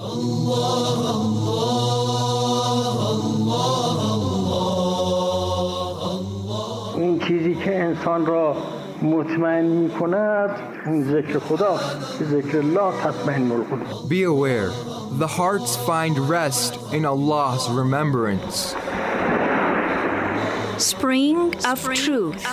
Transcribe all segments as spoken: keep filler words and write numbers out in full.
Allah, Allah, Allah. این چیزی که انسان را مطمئن می کند اون ذکر خداست. ذکر الله تطمئن القلوب. Be aware, the hearts find rest in Allah's remembrance. Spring of Truth.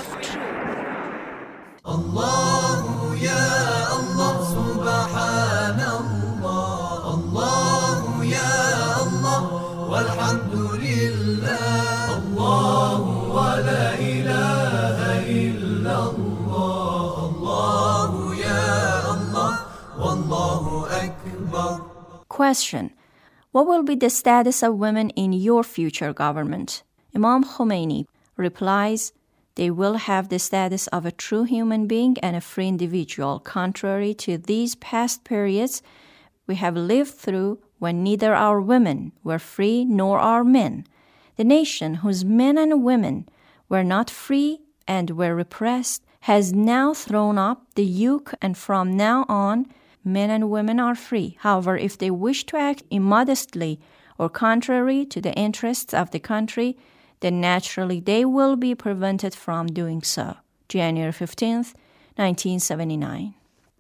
Allah, ya Allah, subhanallah. Allah, ya Allah, walhamdulillah. Allah, wa la ilaha illallah. Allah, ya Allah, wallahu akbar. Question: what will be the status of women in your future government? Imam Khomeini replies, they will have the status of a true human being and a free individual, contrary to these past periods we have lived through when neither our women were free nor our men. The nation whose men and women were not free and were repressed has now thrown up the yoke, and from now on, men and women are free. However, if they wish to act immodestly or contrary to the interests of the country, then naturally they will be prevented from doing so. January fifteenth, nineteen seventy-nine.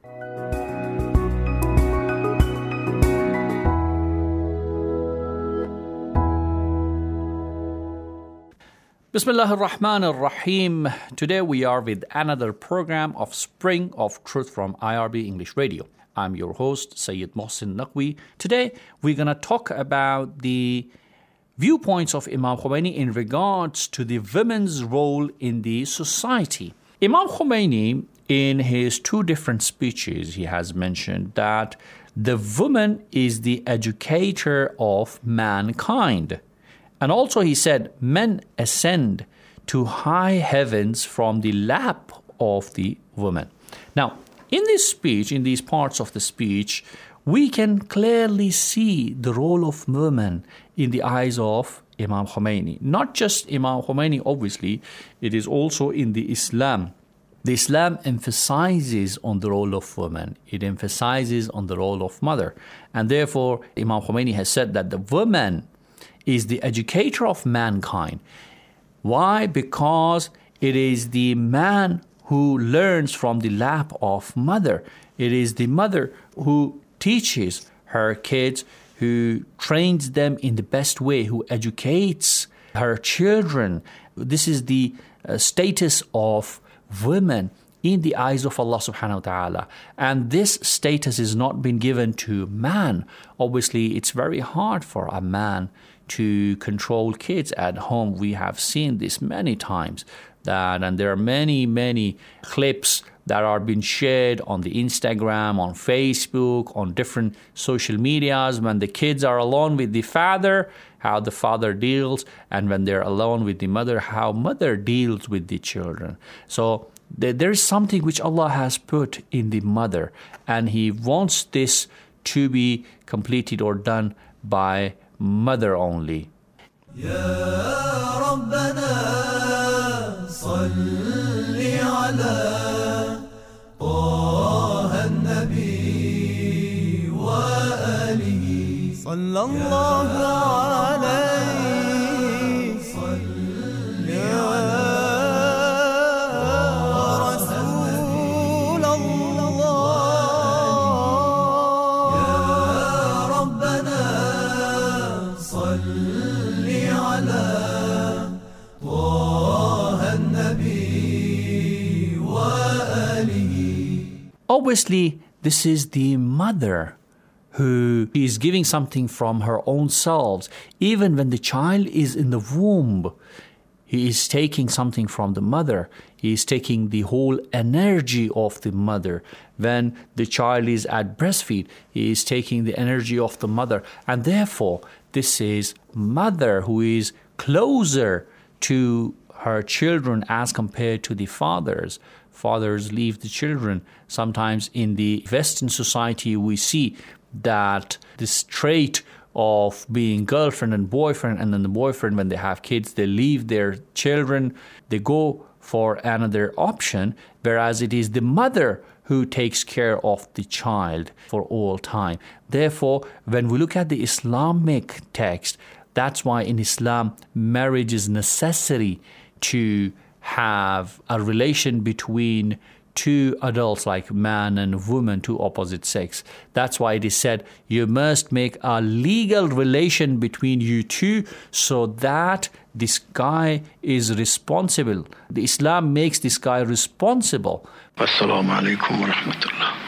Bismillah ar-Rahman ar-Rahim. Today we are with another program of Spring of Truth from I R B English Radio. I'm your host, Sayyid Mohsin Naqvi. Today we're going to talk about the viewpoints of Imam Khomeini in regards to the women's role in the society. Imam Khomeini, in his two different speeches, he has mentioned that the woman is the educator of mankind. And also he said, men ascend to high heavens from the lap of the woman. Now, in this speech, in these parts of the speech, we can clearly see the role of women in the eyes of Imam Khomeini. Not just Imam Khomeini, obviously, it is also in the Islam. The Islam emphasizes on the role of women. It emphasizes on the role of mother. And therefore, Imam Khomeini has said that the woman is the educator of mankind. Why? Because it is the man who learns from the lap of mother. It is the mother who teaches her kids, who trains them in the best way, who educates her children. This is the uh, status of women in the eyes of Allah subhanahu wa ta'ala. And this status is not been given to man. Obviously, it's very hard for a man to control kids at home. We have seen this many times. That, and there are many, many clips that are being shared on the Instagram, on Facebook, on different social medias, when the kids are alone with the father, how the father deals, and when they're alone with the mother, how mother deals with the children. So th- there is something which Allah has put in the mother, and He wants this to be completed or done by mother only. Ya Rabbana, salli ala طه النبي وآله صلى الله عليه صل على رسول الله يا ربنا صل على طه النبي وآله. Obviously, this is the mother who is giving something from her own self. Even when the child is in the womb, he is taking something from the mother. He is taking the whole energy of the mother. When the child is at breastfeed, he is taking the energy of the mother. And therefore, this is mother who is closer to her children as compared to the fathers. Fathers leave the children. Sometimes in the Western society, we see that this trait of being girlfriend and boyfriend, and then the boyfriend, when they have kids, they leave their children, they go for another option, whereas it is the mother who takes care of the child for all time. Therefore, when we look at the Islamic text, that's why in Islam, marriage is necessary to have a relation between two adults, like man and woman, two opposite sex. That's why it is said you must make a legal relation between you two so that this guy is responsible. The Islam makes this guy responsible. Assalamu alaikum wa rahmatullah.